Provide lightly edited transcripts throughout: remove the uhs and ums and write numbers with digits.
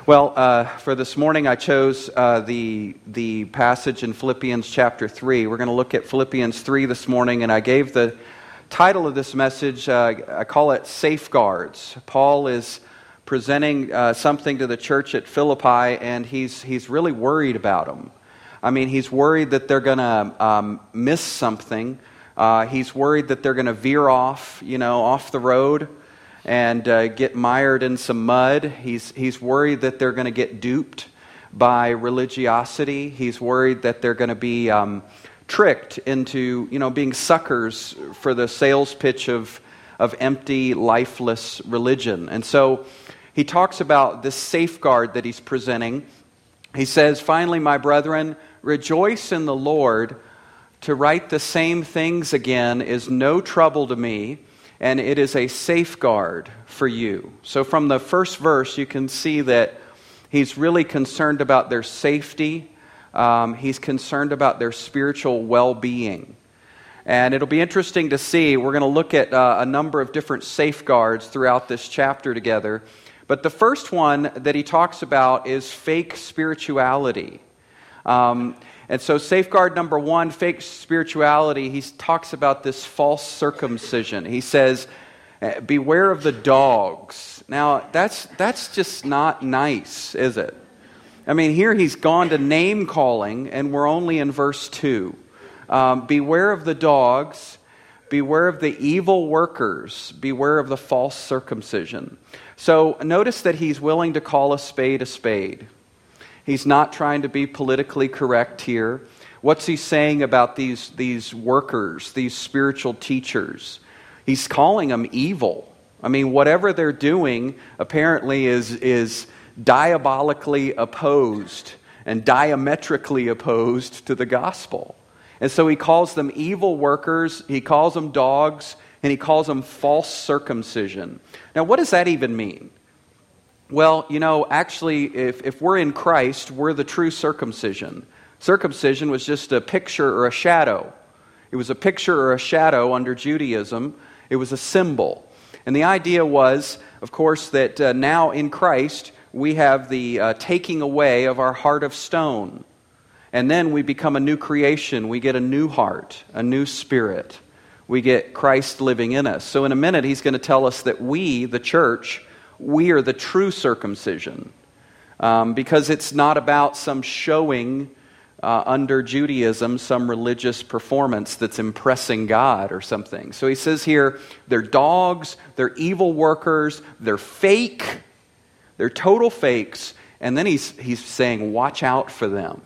For this morning, I chose the passage in Philippians chapter 3. We're going to look at Philippians 3 this morning, and I gave the title of this message, I call it Safeguards. Paul is presenting something to the church at Philippi, and he's really worried about them. I mean, he's worried that they're going to miss something. He's worried that they're going to veer off the road and get mired in some mud. He's worried that they're going to get duped by religiosity. He's worried that they're going to be tricked into being suckers for the sales pitch of empty, lifeless religion. And so he talks about this safeguard that he's presenting. He says, "Finally, my brethren, rejoice in the Lord. To write the same things again is no trouble to me, and it is a safeguard for you." So from the first verse, you can see that he's really concerned about their safety. He's concerned about their spiritual well-being. And it'll be interesting to see. We're going to look at a number of different safeguards throughout this chapter together. But the first one that he talks about is fake spirituality. And so safeguard number one, fake spirituality, he talks about this false circumcision. He says, beware of the dogs. Now, that's just not nice, is it? I mean, here he's gone to name calling, and we're only in verse 2. Beware of the dogs, beware of the evil workers, beware of the false circumcision. So notice that he's willing to call a spade a spade. He's not trying to be politically correct here. What's he saying about these workers, these spiritual teachers? He's calling them evil. I mean, whatever they're doing apparently is diabolically opposed and diametrically opposed to the gospel. And so he calls them evil workers, he calls them dogs, and he calls them false circumcision. Now, what does that even mean? Well, actually, if we're in Christ, we're the true circumcision. Circumcision was just a picture or a shadow. It was a picture or a shadow under Judaism. It was a symbol. And the idea was, of course, that now in Christ, we have the taking away of our heart of stone. And then we become a new creation. We get a new heart, a new spirit. We get Christ living in us. So in a minute, he's going to tell us that we, the church, we are the true circumcision, because it's not about some showing under Judaism, some religious performance that's impressing God or something. So he says here, they're dogs, they're evil workers, they're fake, they're total fakes, and then he's saying, watch out for them.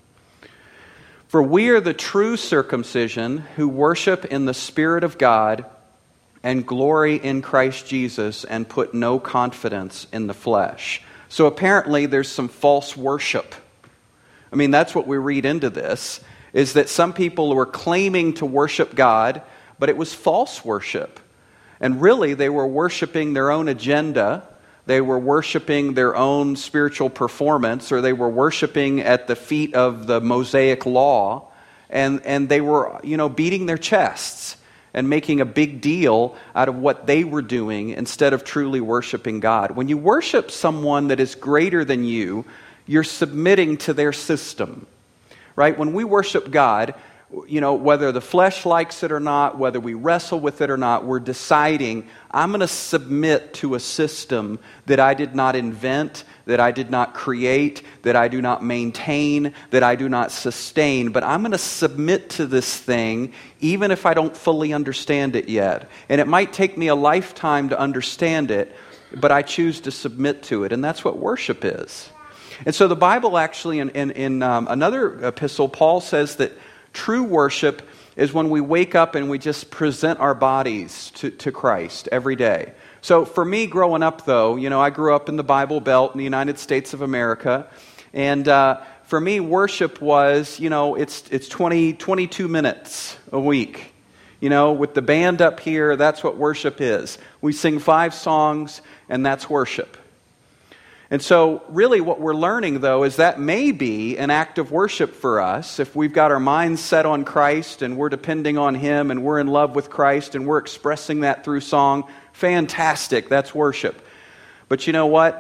For we are the true circumcision who worship in the Spirit of God and glory in Christ Jesus and put no confidence in the flesh. So apparently there's some false worship. I mean, that's what we read into this, is that some people were claiming to worship God, but it was false worship. And really, they were worshiping their own agenda. They were worshiping their own spiritual performance, or they were worshiping at the feet of the Mosaic law, and they were, beating their chests and making a big deal out of what they were doing instead of truly worshiping God. When you worship someone that is greater than you, you're submitting to their system, right? When we worship God, whether the flesh likes it or not, whether we wrestle with it or not, we're deciding, I'm going to submit to a system that I did not invent, that I did not create, that I do not maintain, that I do not sustain, but I'm going to submit to this thing even if I don't fully understand it yet. And it might take me a lifetime to understand it, but I choose to submit to it, and that's what worship is. And so the Bible actually, in another epistle, Paul says that true worship is when we wake up and we just present our bodies to Christ every day. So for me, growing up though, I grew up in the Bible Belt in the United States of America. And for me, worship was, it's 22 minutes a week. With the band up here, that's what worship is. We sing 5 songs and that's worship. And so really what we're learning, though, is that may be an act of worship for us if we've got our minds set on Christ and we're depending on Him and we're in love with Christ and we're expressing that through song. Fantastic, that's worship. But you know what?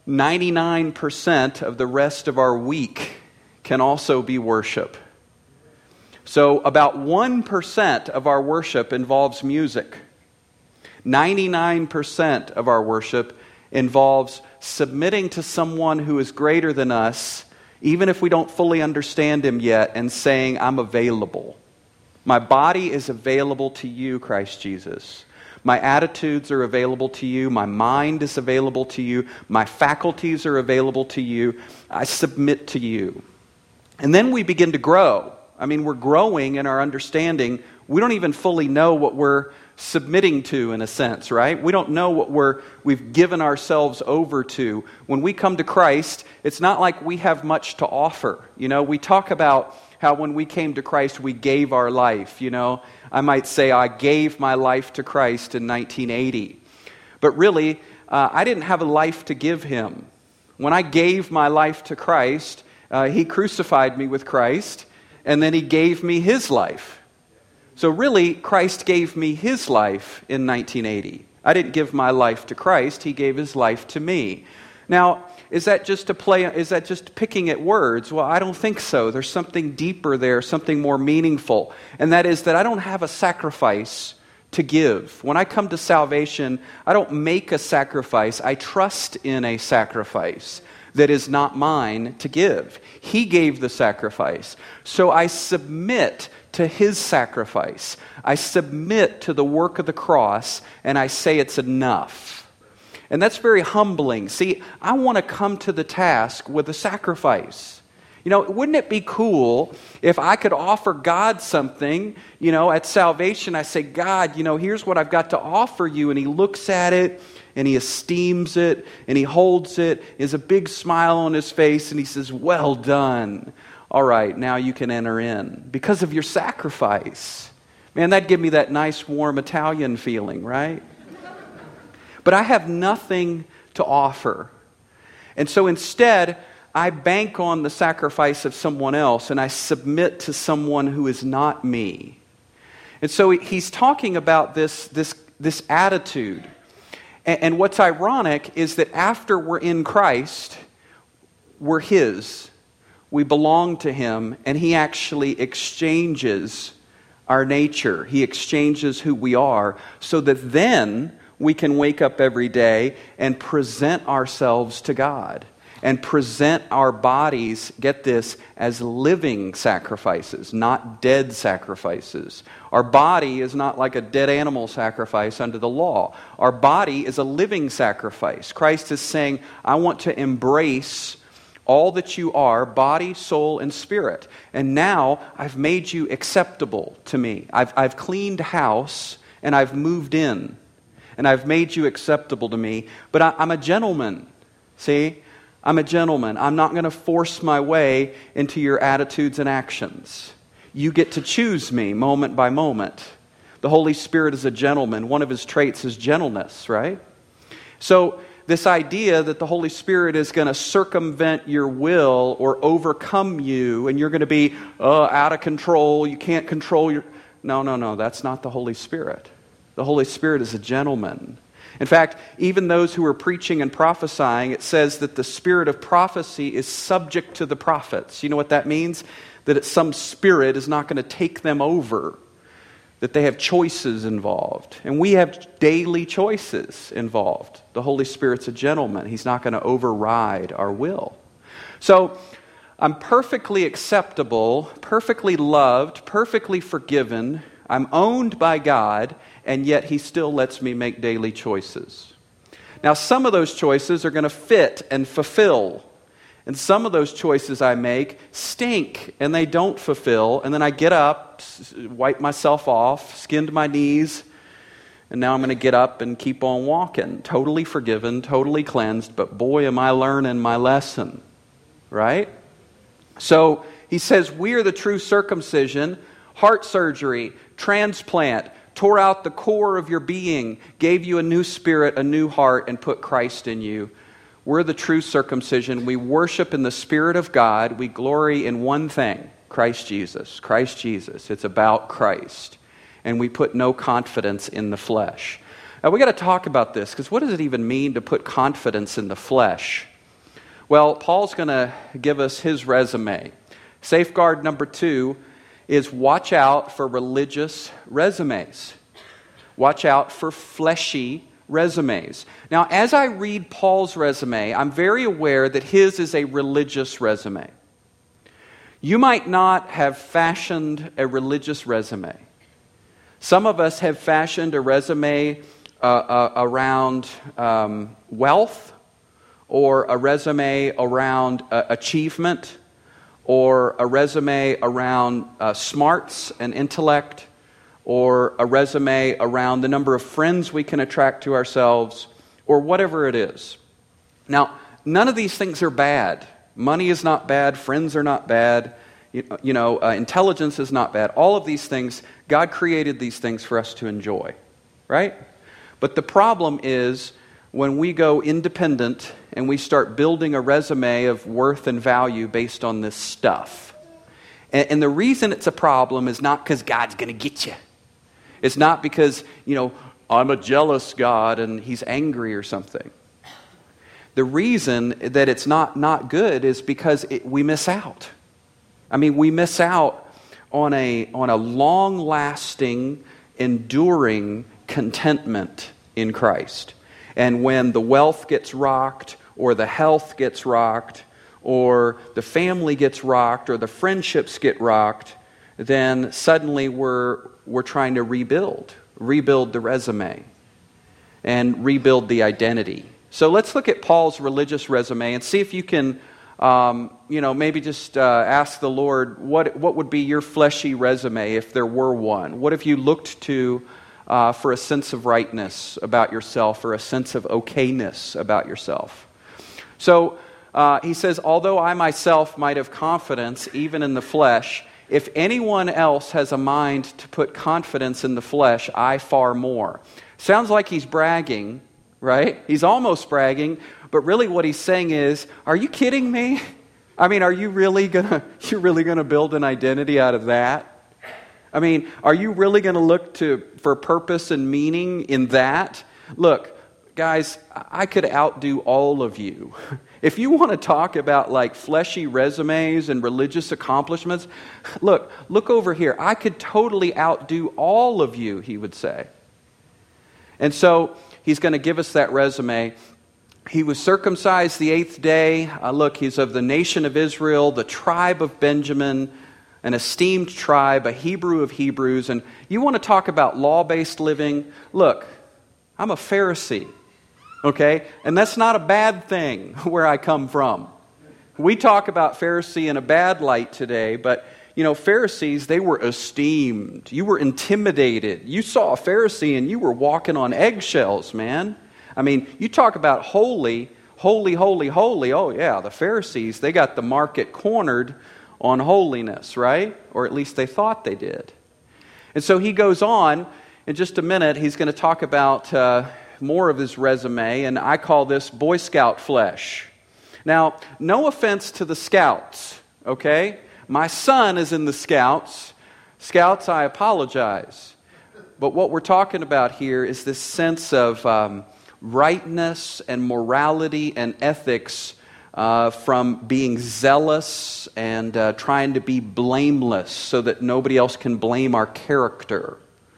99% of the rest of our week can also be worship. So about 1% of our worship involves music. 99% of our worship involves submitting to someone who is greater than us, even if we don't fully understand him yet, and saying, I'm available. My body is available to you, Christ Jesus. My attitudes are available to you. My mind is available to you. My faculties are available to you. I submit to you. And then we begin to grow. I mean, we're growing in our understanding. We don't even fully know what we're submitting to, in a sense, right? We don't know what we've given ourselves over to. When we come to Christ, it's not like we have much to offer. You know, we talk about how when we came to Christ, we gave our life. You know, I might say I gave my life to Christ in 1980. But really, I didn't have a life to give him. When I gave my life to Christ, he crucified me with Christ, and then he gave me his life. So really, Christ gave me his life in 1980. I didn't give my life to Christ, he gave his life to me. Now, is that just picking at words? Well, I don't think so. There's something deeper there, something more meaningful. And that is that I don't have a sacrifice to give. When I come to salvation, I don't make a sacrifice. I trust in a sacrifice that is not mine to give. He gave the sacrifice. So I submit to his sacrifice. I submit to the work of the cross, and I say it's enough. And that's very humbling. See, I want to come to the task with a sacrifice. You know, wouldn't it be cool if I could offer God something, you know, at salvation? I say, God, you know, here's what I've got to offer you. And he looks at it, and he esteems it, and he holds it. He has a big smile on his face, and he says, well done. All right, now you can enter in because of your sacrifice. Man, that'd give me that nice, warm Italian feeling, right? But I have nothing to offer. And so instead, I bank on the sacrifice of someone else, and I submit to someone who is not me. And so he's talking about this attitude. And what's ironic is that after we're in Christ, we're his. We belong to him, and he actually exchanges our nature. He exchanges who we are, so that then we can wake up every day and present ourselves to God and present our bodies, get this, as living sacrifices, not dead sacrifices. Our body is not like a dead animal sacrifice under the law. Our body is a living sacrifice. Christ is saying, I want to embrace all that you are, body, soul, and spirit. And now I've made you acceptable to me. I've cleaned house and I've moved in. And I've made you acceptable to me. But I'm a gentleman. See? I'm a gentleman. I'm not going to force my way into your attitudes and actions. You get to choose me moment by moment. The Holy Spirit is a gentleman. One of his traits is gentleness, right? So this idea that the Holy Spirit is going to circumvent your will or overcome you and you're going to be out of control, you can't control your... No, that's not the Holy Spirit. The Holy Spirit is a gentleman. In fact, even those who are preaching and prophesying, it says that the spirit of prophecy is subject to the prophets. You know what that means? That some spirit is not going to take them over. That they have choices involved. And we have daily choices involved. The Holy Spirit's a gentleman. He's not going to override our will. So, I'm perfectly acceptable, perfectly loved, perfectly forgiven. I'm owned by God, and yet he still lets me make daily choices. Now, some of those choices are going to fit and fulfill. And some of those choices I make stink, and they don't fulfill. And then I get up, wipe myself off, skinned my knees, and now I'm going to get up and keep on walking. Totally forgiven, totally cleansed, but boy, am I learning my lesson. Right? So, he says, we are the true circumcision, heart surgery, transplant, tore out the core of your being, gave you a new spirit, a new heart, and put Christ in you. We're the true circumcision. We worship in the Spirit of God. We glory in one thing, Christ Jesus. Christ Jesus. It's about Christ. And we put no confidence in the flesh. Now, we got to talk about this, because what does it even mean to put confidence in the flesh? Well, Paul's going to give us his resume. Safeguard number 2 is watch out for religious resumes. Watch out for fleshy resumes. Now, as I read Paul's resume, I'm very aware that his is a religious resume. You might not have fashioned a religious resume. Some of us have fashioned a resume around wealth, or a resume around achievement, or a resume around smarts and intellect, or a resume around the number of friends we can attract to ourselves, or whatever it is. Now, none of these things are bad. Money is not bad. Friends are not bad. Intelligence is not bad. All of these things, God created these things for us to enjoy, right? But the problem is when we go independent and we start building a resume of worth and value based on this stuff. And the reason it's a problem is not because God's going to get you. It's not because, I'm a jealous God and He's angry or something. The reason that it's not good is because we miss out. We miss out on a long-lasting, enduring contentment in Christ. And when the wealth gets rocked, or the health gets rocked, or the family gets rocked, or the friendships get rocked, then suddenly we're trying to rebuild the resume and rebuild the identity. So let's look at Paul's religious resume and see if you can, maybe just ask the Lord, what would be your fleshy resume if there were one? What have you looked to for a sense of rightness about yourself, or a sense of okayness about yourself? So he says, although I myself might have confidence even in the flesh, if anyone else has a mind to put confidence in the flesh, I far more. Sounds like he's bragging, right? He's almost bragging, but really what he's saying is, are you kidding me? Are you really gonna build an identity out of that? Are you really going to look for purpose and meaning in that? Look, guys, I could outdo all of you. If you want to talk about like fleshy resumes and religious accomplishments, look over here. I could totally outdo all of you, he would say. And so he's going to give us that resume. He was circumcised the 8th day. He's of the nation of Israel, the tribe of Benjamin, an esteemed tribe, a Hebrew of Hebrews. And you want to talk about law-based living? Look, I'm a Pharisee, okay? And that's not a bad thing where I come from. We talk about Pharisee in a bad light today, but, Pharisees, they were esteemed. You were intimidated. You saw a Pharisee and you were walking on eggshells, man. You talk about holy. Oh, yeah, the Pharisees, they got the market cornered on holiness, right? Or at least they thought they did. And so he goes on. In just a minute, he's going to talk about more of his resume, and I call this Boy Scout flesh. Now, no offense to the Scouts, okay? My son is in the Scouts. Scouts, I apologize. But what we're talking about here is this sense of rightness and morality and ethics from being zealous and trying to be blameless so that nobody else can blame our character.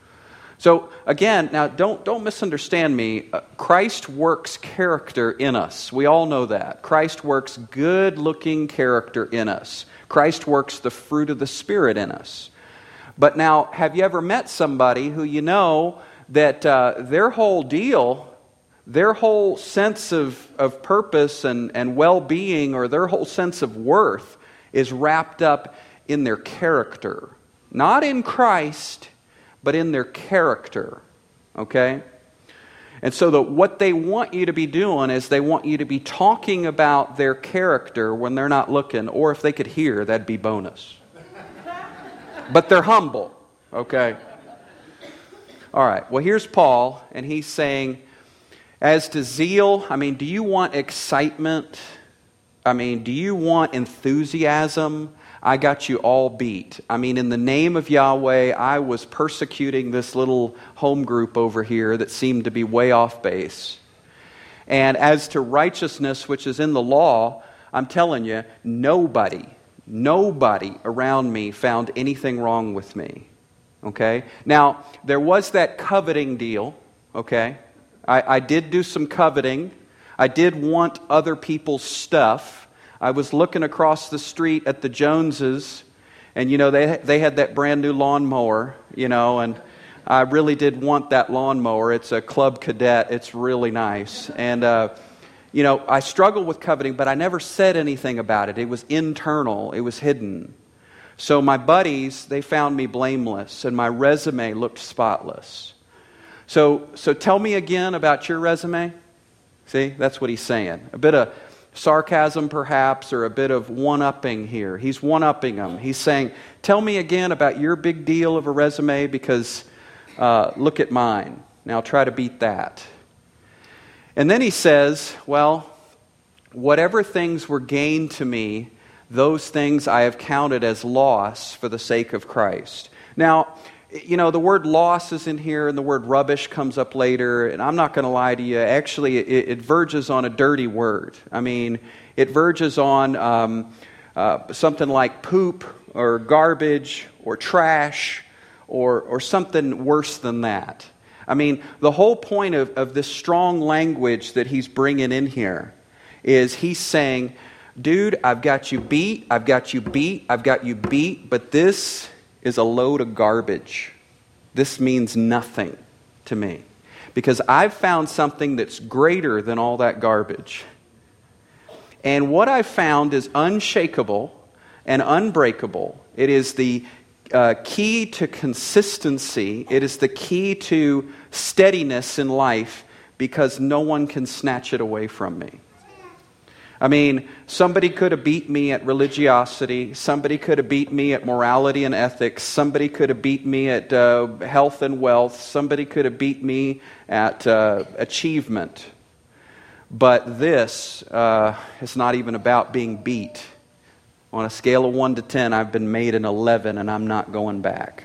So again, now don't misunderstand me. Christ works character in us. We all know that. Christ works good-looking character in us. Christ works the fruit of the Spirit in us. But now, have you ever met somebody who you know that their whole deal, their whole sense of purpose and well-being, or their whole sense of worth is wrapped up in their character? Not in Christ, but in their character, okay? And so what they want you to be doing is they want you to be talking about their character when they're not looking, or if they could hear, that'd be bonus. But they're humble, okay? All right, well, here's Paul, and he's saying, as to zeal, do you want excitement? Do you want enthusiasm? I got you all beat. In the name of Yahweh, I was persecuting this little home group over here that seemed to be way off base. And as to righteousness, which is in the law, I'm telling you, nobody around me found anything wrong with me. Okay? Now, there was that coveting deal. Okay? I did do some coveting. I did want other people's stuff. I was looking across the street at the Joneses, and they had that brand new lawnmower, and I really did want that lawnmower. It's a Club Cadet. It's really nice. And, I struggled with coveting, but I never said anything about it. It was internal. It was hidden. So my buddies, they found me blameless, and my resume looked spotless. So tell me again about your resume. See, that's what he's saying. A bit of sarcasm, perhaps, or a bit of one-upping here. He's one-upping them. He's saying, tell me again about your big deal of a resume, because look at mine. Now try to beat that. And then he says, well, whatever things were gained to me, those things I have counted as loss for the sake of Christ. Now, the word loss is in here, and the word rubbish comes up later, and I'm not going to lie to you. Actually, it verges on a dirty word. I mean, it verges on something like poop or garbage or trash or something worse than that. I mean, the whole point of this strong language that he's bringing in here is he's saying, dude, I've got you beat, but this is a load of garbage. This means nothing to me, because I've found something that's greater than all that garbage. And what I've found is unshakable and unbreakable. It is the key to consistency. It is the key to steadiness in life, because no one can snatch it away from me. I mean, somebody could have beat me at religiosity. Somebody could have beat me at morality and ethics. Somebody could have beat me at health and wealth. Somebody could have beat me at achievement. But this is not even about being beat. On a scale of 1 to 10, I've been made an 11, and I'm not going back.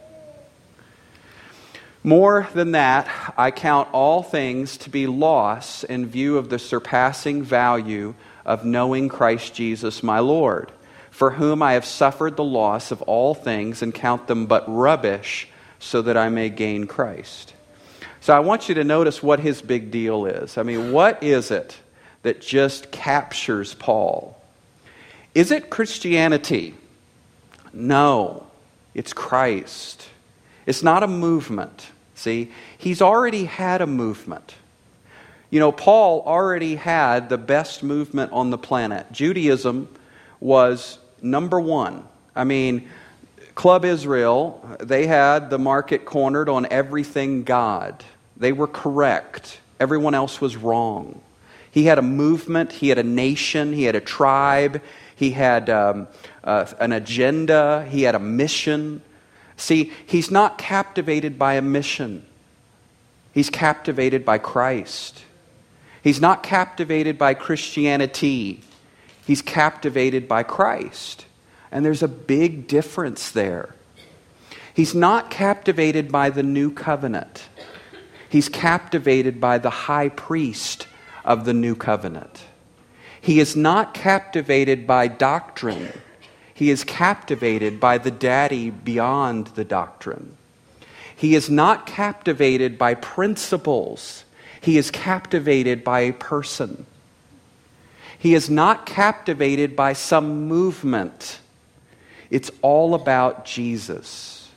More than that, I count all things to be loss in view of the surpassing value of knowing Christ Jesus my Lord, for whom I have suffered the loss of all things and count them but rubbish, so that I may gain Christ. So I want you to notice what his big deal is. I mean, what is it that just captures Paul? Is it Christianity? No, it's Christ. It's not a movement. See, he's already had a movement. Paul already had the best movement on the planet. Judaism was number one. I mean, Club Israel, they had the market cornered on everything God. They were correct. Everyone else was wrong. He had a movement, he had a nation, he had a tribe, he had an agenda, he had a mission. See, he's not captivated by a mission. He's captivated by Christ. He's not captivated by Christianity. He's captivated by Christ. And there's a big difference there. He's not captivated by the new covenant. He's captivated by the high priest of the new covenant. He is not captivated by doctrine. He is captivated by the daddy beyond the doctrine. He is not captivated by principles. He is captivated by a person. He is not captivated by some movement. It's all about Jesus.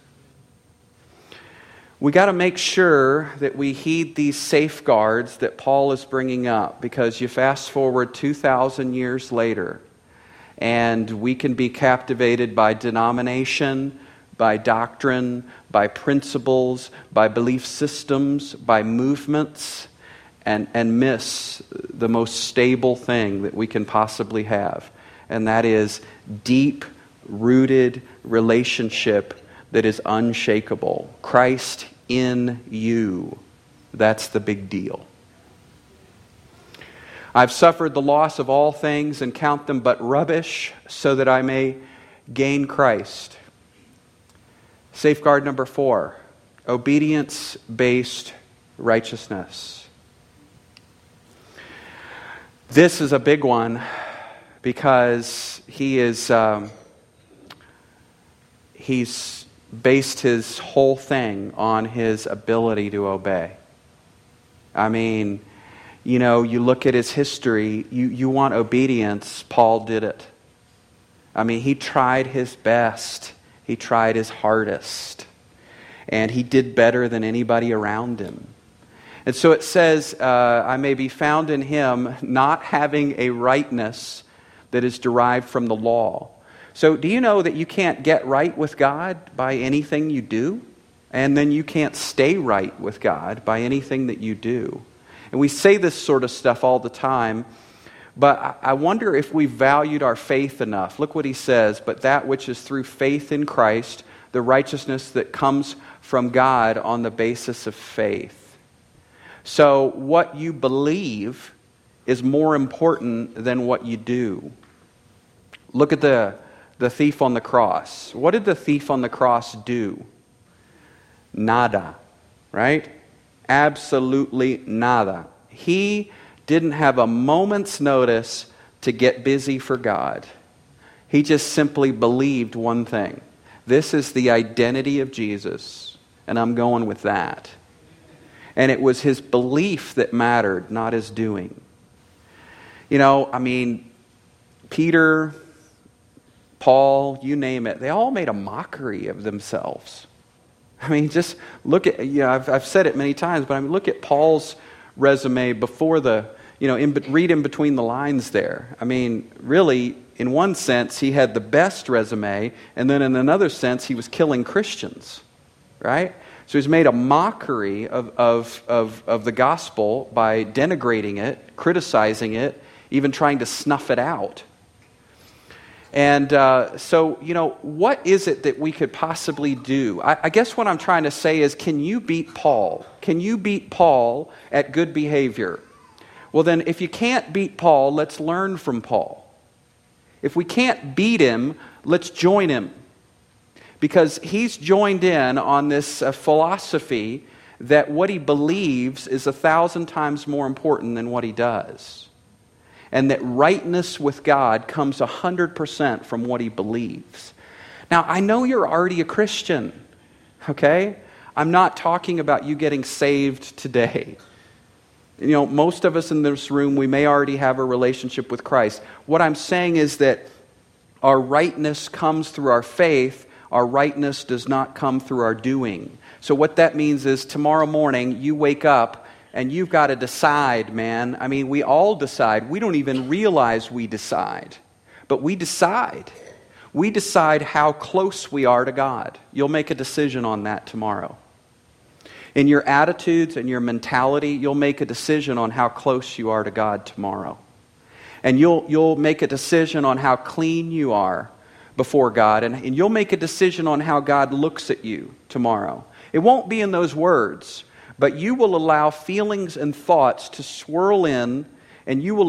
We got to make sure that we heed these safeguards that Paul is bringing up, because you fast forward 2,000 years later, and we can be captivated by denomination, by doctrine, by principles, by belief systems, by movements, and miss the most stable thing that we can possibly have. And that is deep-rooted relationship that is unshakable. Christ in you. That's the big deal. I've suffered the loss of all things and count them but rubbish, so that I may gain Christ. Safeguard number 4, obedience-based righteousness. This is a big one, because he's based his whole thing on his ability to obey. I mean, you look at his history, you want obedience, Paul did it. I mean, he tried his best. He tried his hardest. And he did better than anybody around him. And so it says, I may be found in him, not having a rightness that is derived from the law. So do you know that you can't get right with God by anything you do? And then you can't stay right with God by anything that you do. And we say this sort of stuff all the time, but I wonder if we valued our faith enough. Look what he says, but that which is through faith in Christ, the righteousness that comes from God on the basis of faith. So what you believe is more important than what you do. Look at the thief on the cross. What did the thief on the cross do? Nada, right? Absolutely nada. He didn't have a moment's notice to get busy for God. He just simply believed one thing. This is the identity of Jesus, and I'm going with that. And it was his belief that mattered, not his doing. Peter, Paul, you name it, they all made a mockery of themselves. Just look at, I've said it many times, but look at Paul's resume before read in between the lines there. Really, in one sense, he had the best resume, and then in another sense, he was killing Christians, right? So he's made a mockery of the gospel by denigrating it, criticizing it, even trying to snuff it out. And what is it that we could possibly do? I guess what I'm trying to say is, can you beat Paul? Can you beat Paul at good behavior? Well then, if you can't beat Paul, let's learn from Paul. If we can't beat him, let's join him. Because he's joined in on this philosophy that what he believes is 1,000 times more important than what he does. And that rightness with God comes 100% from what he believes. Now, I know you're already a Christian, okay? I'm not talking about you getting saved today. Most of us in this room, we may already have a relationship with Christ. What I'm saying is that our rightness comes through our faith. Our rightness does not come through our doing. So what that means is tomorrow morning you wake up and you've got to decide, man. We all decide. We don't even realize we decide. But we decide. We decide how close we are to God. You'll make a decision on that tomorrow. In your attitudes and your mentality, you'll make a decision on how close you are to God tomorrow. And you'll make a decision on how clean you are before God. And you'll make a decision on how God looks at you tomorrow. It won't be in those words, but you will allow feelings and thoughts to swirl in, and you'll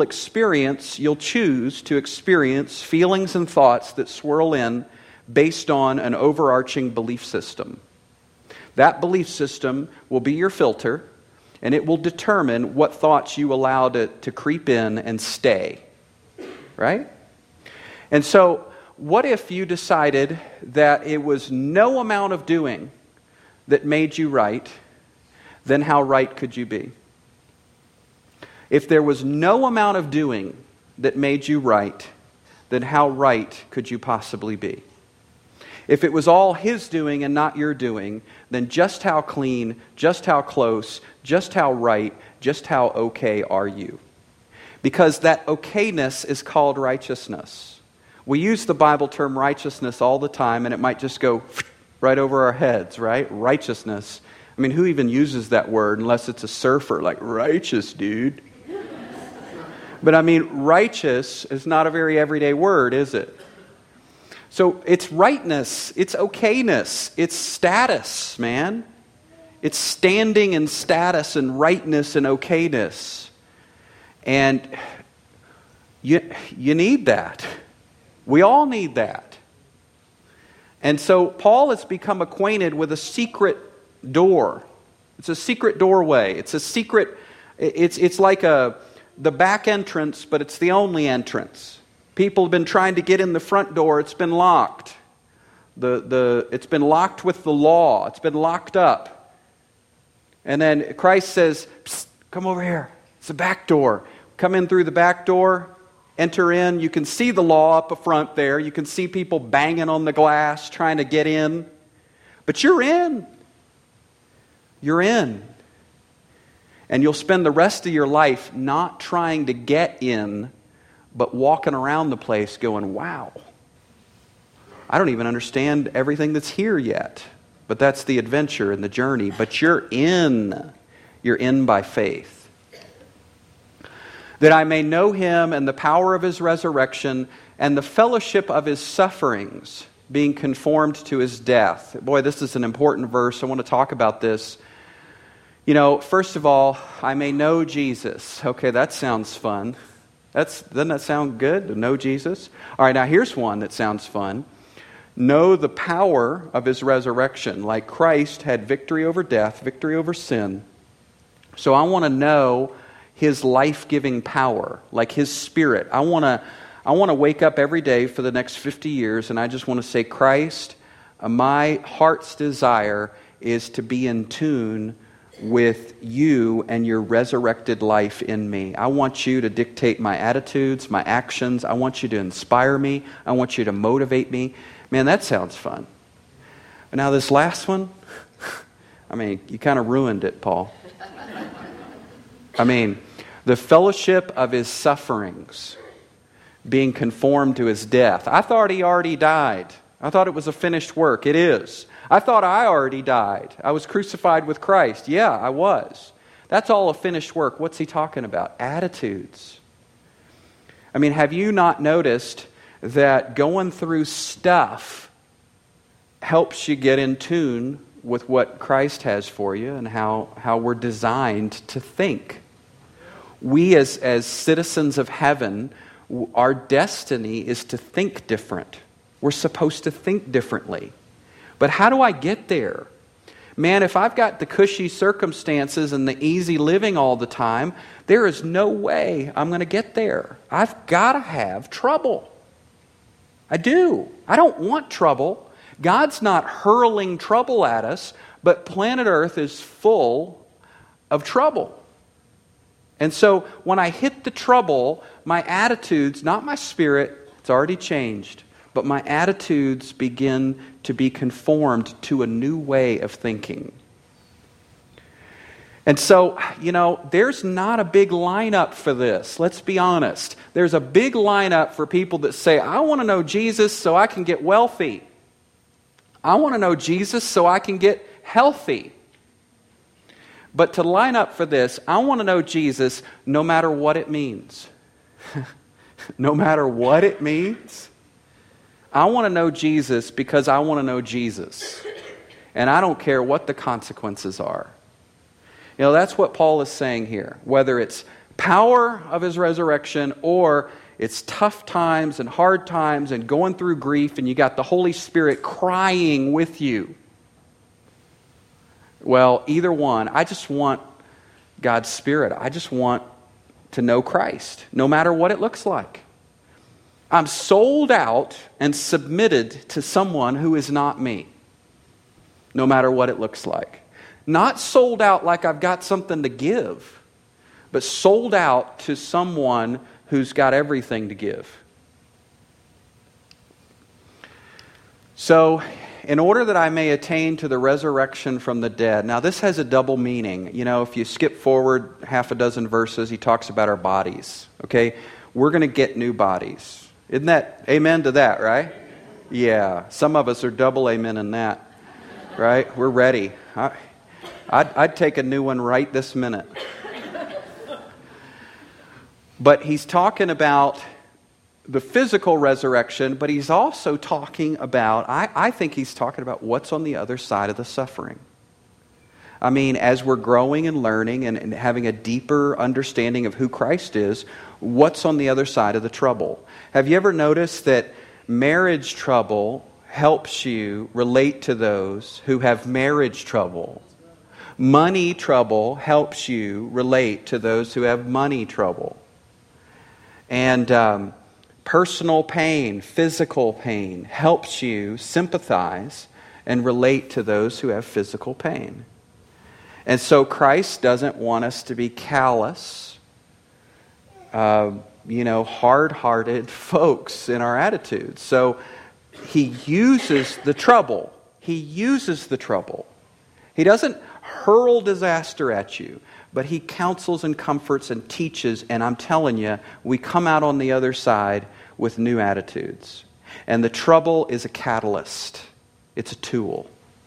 choose to experience feelings and thoughts that swirl in based on an overarching belief system. That belief system will be your filter, and it will determine what thoughts you allow to creep in and stay. Right? And so, what if you decided that it was no amount of doing that made you right? Then how right could you be? If there was no amount of doing that made you right, then how right could you possibly be? If it was all his doing and not your doing, then just how clean, just how close, just how right, just how okay are you? Because that okayness is called righteousness. We use the Bible term righteousness all the time, and it might just go right over our heads, right? Righteousness. Who even uses that word unless it's a surfer, like righteous, dude? But righteous is not a very everyday word, is it? So it's rightness, it's okayness, it's status, man. It's standing and status and rightness and okayness. And you need that. We all need that. And so Paul has become acquainted with a secret door. It's a secret doorway. It's a secret, it's like the back entrance, but it's the only entrance. People have been trying to get in the front door. It's been locked. It's been locked with the law. It's been locked up. And then Christ says, "Psst, come over here. It's the back door. Come in through the back door. Enter in. You can see the law up front there. You can see people banging on the glass trying to get in. But you're in. You're in. And you'll spend the rest of your life not trying to get in, but walking around the place going, wow, I don't even understand everything that's here yet. But that's the adventure and the journey. But you're in. You're in by faith. That I may know Him and the power of His resurrection and the fellowship of His sufferings, being conformed to His death. Boy, this is an important verse. I want to talk about this. You know, first of all, I may know Jesus. Okay, that sounds fun. Doesn't that sound good, to know Jesus? All right, now here's one that sounds fun. Know the power of His resurrection. Like Christ had victory over death, victory over sin. So I want to know His life-giving power, like His Spirit. I want to wake up every day for the next 50 years and I just want to say, Christ, my heart's desire is to be in tune with You and Your resurrected life in me. I want You to dictate my attitudes, my actions. I want You to inspire me. I want You to motivate me. Man, that sounds fun. But now this last one, I mean, you kind of ruined it, Paul. I mean, the fellowship of His sufferings, being conformed to His death. I thought He already died. I thought it was a finished work. It is. I thought I already died. I was crucified with Christ. Yeah, I was. That's all a finished work. What's He talking about? Attitudes. I mean, have you not noticed that going through stuff helps you get in tune with what Christ has for you and how we're designed to think? We as citizens of heaven, our destiny is to think different. We're supposed to think differently. But how do I get there? Man, if I've got the cushy circumstances and the easy living all the time, there is no way I'm going to get there. I've got to have trouble. I do. I don't want trouble. God's not hurling trouble at us, but planet Earth is full of trouble. And so when I hit the trouble, my attitudes, not my spirit, it's already changed, but my attitudes begin to be conformed to a new way of thinking. And so, you know, there's not a big lineup for this. Let's be honest. There's a big lineup for people that say, I want to know Jesus so I can get wealthy. I want to know Jesus so I can get healthy. But to line up for this, I want to know Jesus no matter what it means. No matter what it means. I want to know Jesus because I want to know Jesus. And I don't care what the consequences are. You know, that's what Paul is saying here. Whether it's power of His resurrection or it's tough times and hard times and going through grief and you got the Holy Spirit crying with you. Well, either one, I just want God's Spirit. I just want to know Christ, no matter what it looks like. I'm sold out and submitted to someone who is not me, no matter what it looks like. Not sold out like I've got something to give, but sold out to someone who's got everything to give. So, in order that I may attain to the resurrection from the dead. Now, this has a double meaning. You know, if you skip forward half a dozen verses, he talks about our bodies. Okay? We're going to get new bodies. Isn't that, amen to that, right? Yeah. Some of us are double amen in that. Right? We're ready. I'd take a new one right this minute. But he's talking about the physical resurrection, but he's also talking about, I think he's talking about what's on the other side of the suffering. I mean, as we're growing and learning and having a deeper understanding of who Christ is, what's on the other side of the trouble? Have you ever noticed that marriage trouble helps you relate to those who have marriage trouble? Money trouble helps you relate to those who have money trouble. And Personal pain, physical pain, helps you sympathize and relate to those who have physical pain. And so Christ doesn't want us to be callous, hard-hearted folks in our attitudes. So He uses the trouble. He uses the trouble. He doesn't hurl disaster at you, but He counsels and comforts and teaches, and I'm telling you, we come out on the other side with new attitudes. And the trouble is a catalyst. It's a tool.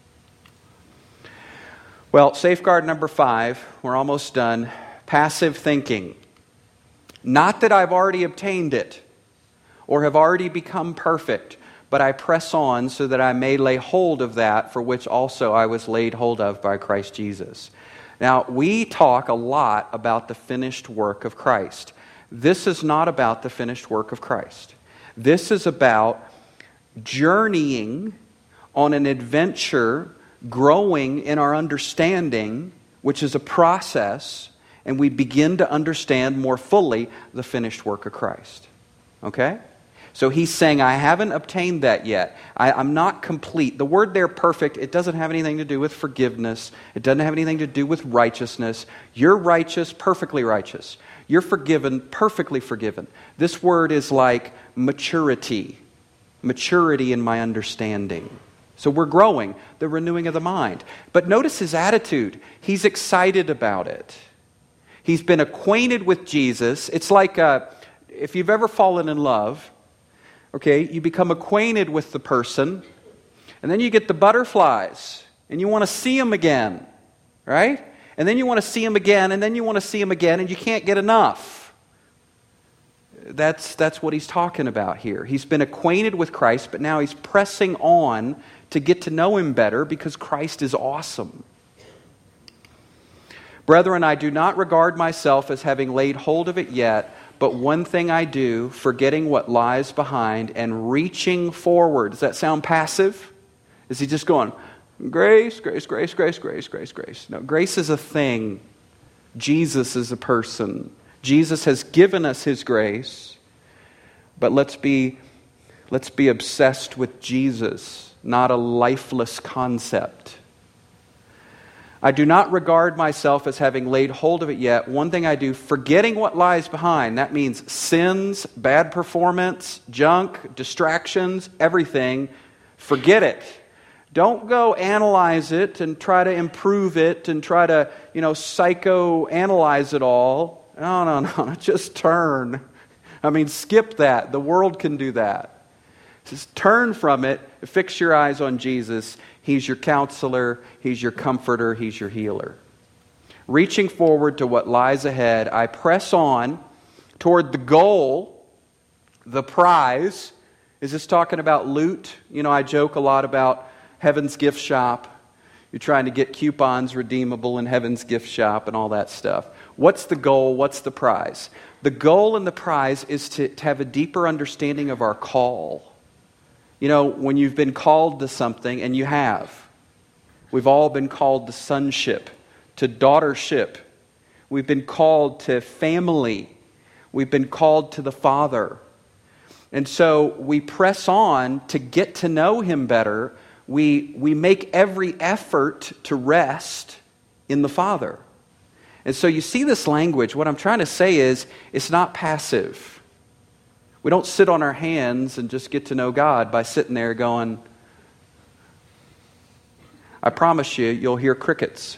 Well, safeguard number 5, we're almost done. Passive thinking. Not that I've already obtained it or have already become perfect, but I press on so that I may lay hold of that for which also I was laid hold of by Christ Jesus. Now, we talk a lot about the finished work of Christ. This is not about the finished work of Christ. This is about journeying on an adventure, growing in our understanding, which is a process, and we begin to understand more fully the finished work of Christ. Okay? So He's saying, I haven't obtained that yet. I'm not complete. The word there, perfect, it doesn't have anything to do with forgiveness. It doesn't have anything to do with righteousness. You're righteous, perfectly righteous. You're forgiven, perfectly forgiven. This word is like maturity. Maturity in my understanding. So we're growing, the renewing of the mind. But notice His attitude. He's excited about it. He's been acquainted with Jesus. It's like if you've ever fallen in love, okay, you become acquainted with the person, and then you get the butterflies, and you want to see them again, right? And then you want to see them again, and then you want to see them again, and you can't get enough. That's what He's talking about here. He's been acquainted with Christ, but now He's pressing on to get to know Him better because Christ is awesome. Brethren, I do not regard myself as having laid hold of it yet, but one thing I do, forgetting what lies behind and reaching forward. Does that sound passive? Is he just going, grace, grace, grace, grace, grace, grace, grace? No, grace is a thing. Jesus is a person. Jesus has given us His grace, but let's be obsessed with Jesus, not a lifeless concept. I do not regard myself as having laid hold of it yet. One thing I do, forgetting what lies behind. That means sins, bad performance, junk, distractions, everything. Forget it. Don't go analyze it and try to improve it and try to, psychoanalyze it all. No. Just turn. Skip that. The world can do that. Just turn from it. Fix your eyes on Jesus. He's your counselor, He's your comforter, He's your healer. Reaching forward to what lies ahead, I press on toward the goal, the prize. Is this talking about loot? I joke a lot about Heaven's gift shop. You're trying to get coupons redeemable in Heaven's gift shop and all that stuff. What's the goal? What's the prize? The goal and the prize is to have a deeper understanding of our call. When you've been called to something, and you have. We've all been called to sonship, to daughtership. We've been called to family. We've been called to the Father. And so we press on to get to know Him better. We make every effort to rest in the Father. And so you see this language. What I'm trying to say is, it's not passive. We don't sit on our hands and just get to know God by sitting there going, I promise you'll hear crickets.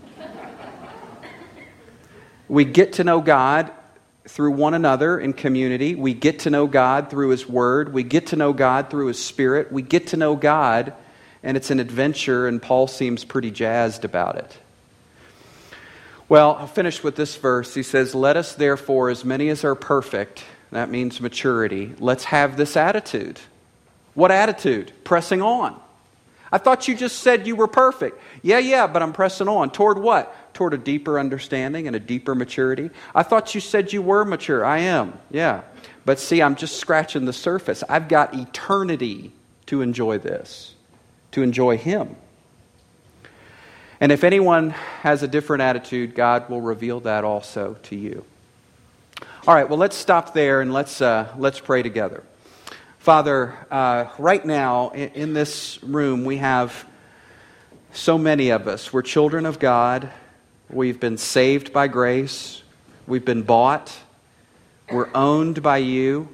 We get to know God through one another in community. We get to know God through His Word. We get to know God through His Spirit. We get to know God, and it's an adventure, and Paul seems pretty jazzed about it. Well, I'll finish with this verse. He says, let us therefore, as many as are perfect, that means maturity, let's have this attitude. What attitude? Pressing on. I thought you just said you were perfect. Yeah, but I'm pressing on. Toward what? Toward a deeper understanding and a deeper maturity. I thought you said you were mature. I am, yeah. But see, I'm just scratching the surface. I've got eternity to enjoy this, to enjoy Him. And if anyone has a different attitude, God will reveal that also to you. All right, well, let's stop there and let's pray together. Father, right now in this room we have so many of us. We're children of God. We've been saved by grace. We've been bought. We're owned by you.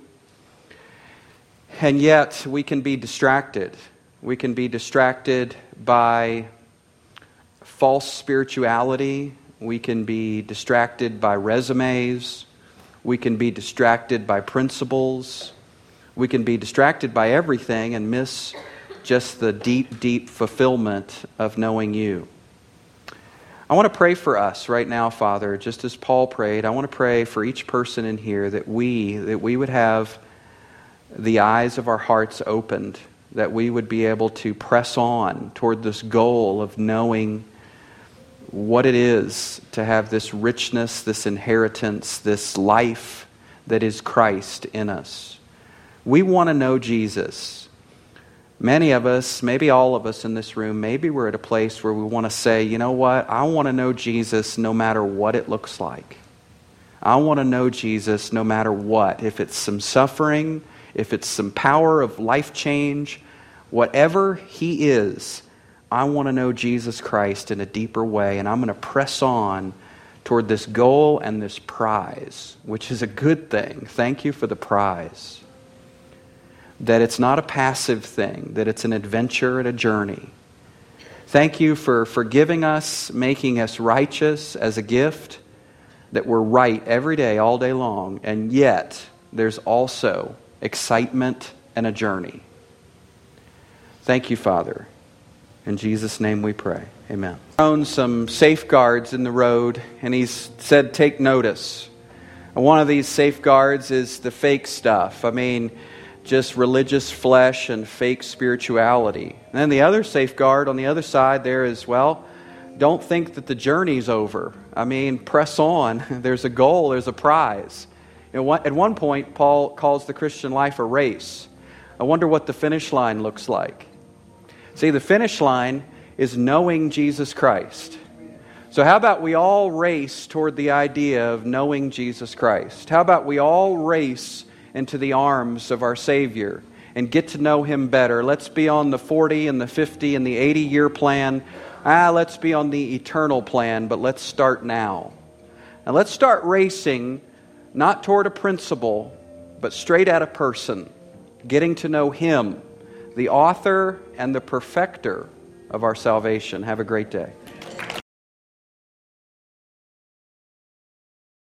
And yet we can be distracted. We can be distracted by false spirituality. We can be distracted by resumes. We can be distracted by principles. We can be distracted by everything and miss just the deep, deep fulfillment of knowing you. I want to pray for us right now, Father, just as Paul prayed. I want to pray for each person in here that we would have the eyes of our hearts opened, that we would be able to press on toward this goal of knowing what it is to have this richness, this inheritance, this life that is Christ in us. We want to know Jesus. Many of us, maybe all of us in this room, maybe we're at a place where we want to say, you know what, I want to know Jesus no matter what it looks like. I want to know Jesus no matter what. If it's some suffering, if it's some power of life change, whatever He is, I want to know Jesus Christ in a deeper way, and I'm going to press on toward this goal and this prize, which is a good thing. Thank you for the prize. That it's not a passive thing, that it's an adventure and a journey. Thank you for forgiving us, making us righteous as a gift, that we're right every day, all day long, and yet there's also excitement and a journey. Thank you, Father. In Jesus' name we pray. Amen. Thrown some safeguards in the road, and He's said, take notice. And one of these safeguards is the fake stuff. I mean, just religious flesh and fake spirituality. And then the other safeguard on the other side there is, well, don't think that the journey's over. I mean, press on. There's a goal, there's a prize. You know, at one point, Paul calls the Christian life a race. I wonder what the finish line looks like. See, the finish line is knowing Jesus Christ. So how about we all race toward the idea of knowing Jesus Christ? How about we all race into the arms of our Savior and get to know Him better? Let's be on the 40 and the 50 and the 80-year plan. Let's be on the eternal plan, but let's start now. And let's start racing not toward a principle, but straight at a person, getting to know Him, the author and the perfecter of our salvation. Have a great day.